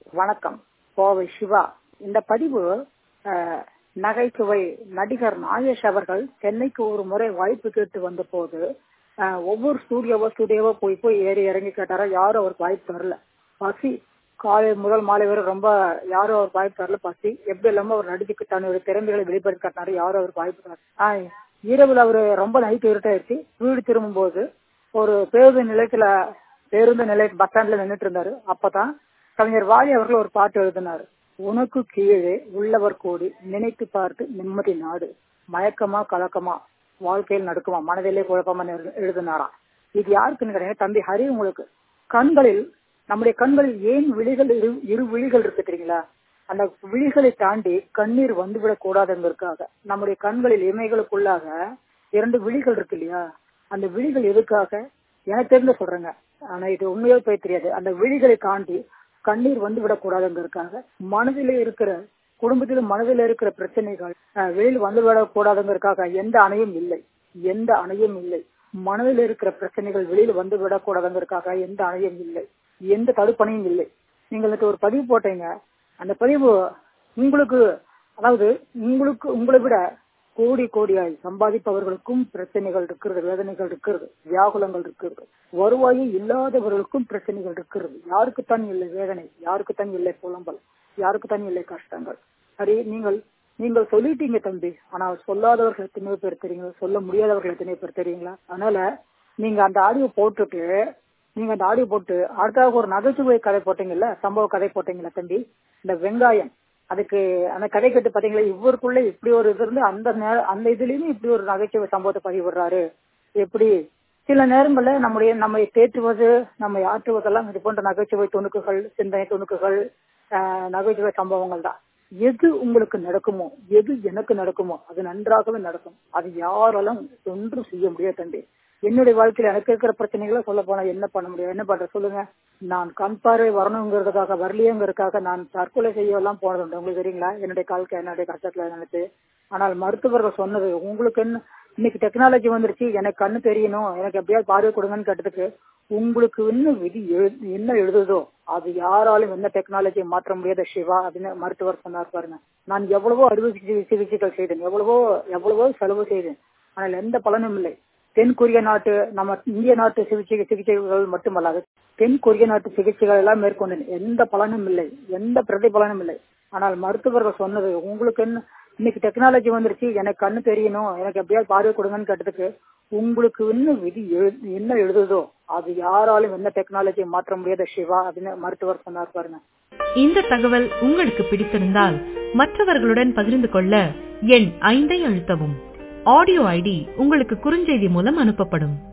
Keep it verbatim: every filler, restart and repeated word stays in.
வணக்கம். கோவை சிவா. இந்த பதிவு அஹ், நகைச்சுவை நடிகர் நாகேஷ் அவர்கள் சென்னைக்கு ஒரு முறை வாய்ப்பு கேட்டு வந்த போது அஹ், ஒவ்வொரு ஸ்டூடியோவோ ஸ்டூடியோவோ போய் போய் ஏறி இறங்கி கேட்டாரா, யாரும் அவருக்கு வாய்ப்பு தரல. பசி காலை முதல் மாலை வரை ரொம்ப யாரும் அவருக்கு வாய்ப்பு தரல. பசி எப்படி இல்லாம அவர் நடிச்சுக்கு தன்னுடைய திறமைகளை வெளிப்படுத்தி காட்டினாரு, யாரும் அவருக்கு வாய்ப்பு தரல. ஆஹ் இரவுல அவரு ரொம்ப நைட்டு இருட்டாயிருச்சு. வீடு திரும்பும் போது ஒரு பேருந்து நிலையத்துல பேருந்து நிலைய பஸ் ஸ்டாண்ட்ல நின்றுட்டு இருந்தாரு. அப்பதான் கவிஞர் வாலி அவர்கள் ஒரு பாட்டு எழுதினார். உனக்கு கீழே உள்ளவர் கோடி நினைத்து பார்த்து நிம்மதி நாடு, மயக்கமா கலக்கமா வாழ்க்கையில் நடக்குமா மனதிலே குழப்பமா எழுதினாராம். இது யாருக்குன்னு கேட்டீங்க, தம்பி ஹரி. உங்களுக்கு கண்களில் நம்முடைய கண்களில் ஏன் விழிகள் இரு இரு விழிகள் இருக்கு தெரியுங்களா? அந்த விழிகளை தாண்டி கண்ணீர் வந்துவிடக் கூடாதுங்கிறதுக்காக நம்முடைய கண்களில் இமைகளுக்குள்ளாக இரண்டு விழிகள் இருக்கு இல்லையா? அந்த விழிகள் எதுக்காக எனக்கு தெரிஞ்ச சொல்றேங்க, ஆனா இது உண்மையோ போய் தெரியாது. அந்த விழிகளை தாண்டி கண்ணீர் வந்து விடக்கூடாதுங்கிறதுக்காக மனதிலே இருக்கிற குடும்பத்திலும் மனதில் இருக்கிற பிரச்சனைகள் வெளியில் வந்து விடக்கூடாதுங்கிறதுக்காக எந்த அணையும் இல்லை, எந்த அணையும் இல்லை. மனதில் இருக்கிற பிரச்சனைகள் வெளியில் வந்து விடக்கூடாதுங்கிறதுக்காக எந்த அணையும் இல்லை, எந்த தடுப்பணையும் இல்லை. நீங்கள் ஒரு பதிவு போட்டீங்க. அந்த பதிவு உங்களுக்கு, அதாவது உங்களுக்கு உங்களை விட கோடி கோடியாய் சம்பாதிப்பவர்களுக்கும் பிரச்சனைகள் இருக்கிறது, வேதனைகள் இருக்கிறது, வியாகுலங்கள் இருக்கிறது. வருவாயு இல்லாதவர்களுக்கும் பிரச்சனைகள் இருக்கிறது. யாருக்குத்தான் இல்லை வேதனை, யாருக்குத்தான் இல்லை புலம்பல், யாருக்குத்தான் இல்லை கஷ்டங்கள். சரி, நீங்கள் நீங்கள் சொல்லிட்டீங்க தம்பி. ஆனால் சொல்லாதவர்கள் எத்தனையோ பேர் தெரியுங்க, சொல்ல முடியாதவர்கள் எத்தனையோ பேர் தெரியுங்களா? அதனால நீங்க அந்த ஆடியோ போட்டுட்டு நீங்க அந்த ஆடியோ போட்டு அடுத்தாக ஒரு நகைச்சுவை கதை போட்டீங்கல்ல, சம்பவ கதை போட்டீங்களா தம்பி? இந்த வெங்காயம், அதுக்கு அந்த கதை கேட்டு பாத்தீங்களா, இவருக்குள்ள இப்படி ஒரு இது இருந்து அந்த அந்த இதுலயுமே இப்படி ஒரு நகைச்சுவை சம்பவத்தை பதிவிடுறாரு. எப்படி சில நேரங்கள்ல நம்முடைய நம்மை தேற்றுவது, நம்மை ஆற்றுவதெல்லாம் இது போன்ற நகைச்சுவை துணுக்குகள், சிந்தனை துணுக்குகள், ஆஹ் நகைச்சுவை சம்பவங்கள் தான். எது உங்களுக்கு நடக்குமோ, எது எனக்கு நடக்குமோ அது நன்றாகவே நடக்கும். அது யாராலும் ஒன்றும் செய்ய முடியாது தம்பி. என்னுடைய வாழ்க்கையில எனக்கு இருக்கிற பிரச்சனைகளை சொல்ல போனா என்ன பண்ண முடியும், என்ன பண்ற சொல்லுங்க? நான் கண் பார்வை வரணுங்கிறதுக்காக, வரலையங்கிறதுக்காக நான் தற்கொலை செய்ய எல்லாம் போனதுண்டு. உங்களுக்கு தெரியுங்களா என்னுடைய காலத்துல என்னுடைய கஷ்டத்துல நினைச்சு. ஆனால் மருத்துவர்கள் சொன்னது, உங்களுக்கு என்ன இன்னைக்கு டெக்னாலஜி வந்துருச்சு, எனக்கு கண்ணு தெரியணும், எனக்கு எப்படியாவது பார்வை கொடுங்கன்னு கேட்டதுக்கு, உங்களுக்கு இன்னும் விதி என்ன எழுதுதோ அது யாராலும் எந்த டெக்னாலஜியை மாற்ற முடியாத சிவா அப்படின்னு மருத்துவர் சொன்னார் பாருங்க. நான் எவ்வளவோ அறுவை சிகிச்சைகள் செய்தேன், எவ்வளவோ எவ்வளவோ செலவு செய்தேன், ஆனால் எந்த பலனும் இல்லை. தென் கொரிய நாட்டு, நம்ம இந்திய நாட்டு சிகிச்சை சிகிச்சைகள் மட்டுமல்லாது தென் கொரிய நாட்டு சிகிச்சைகள் எல்லாம் மேற்கொண்டேன், எந்த பலனும் இல்லை, எந்த பிரதிபலனும் இல்லை. ஆனால் மருத்துவர்கள் சொன்னது, உங்களுக்கு என்ன இன்னைக்கு டெக்னாலஜி வந்துருச்சு, எனக்கு கண்ணு தெரியணும், எனக்கு எப்படியாவது பார்வை கொடுங்கன்னு கேட்டதுக்கு, உங்களுக்கு இன்னும் விதி என்ன எழுதுதோ அது யாராலும் எந்த டெக்னாலஜியை மாற்ற முடியாத சிவா அப்படின்னு மருத்துவர் சொன்னார் பாருங்க. இந்த தகவல் உங்களுக்கு பிடித்திருந்தால் மற்றவர்களுடன் பகிர்ந்து கொள்ள எண் ஐந்தை அழுத்தவும். ஆடியோ ஐடி உங்களுக்கு குறுஞ்செய்தி மூலம் அனுப்பப்படும்.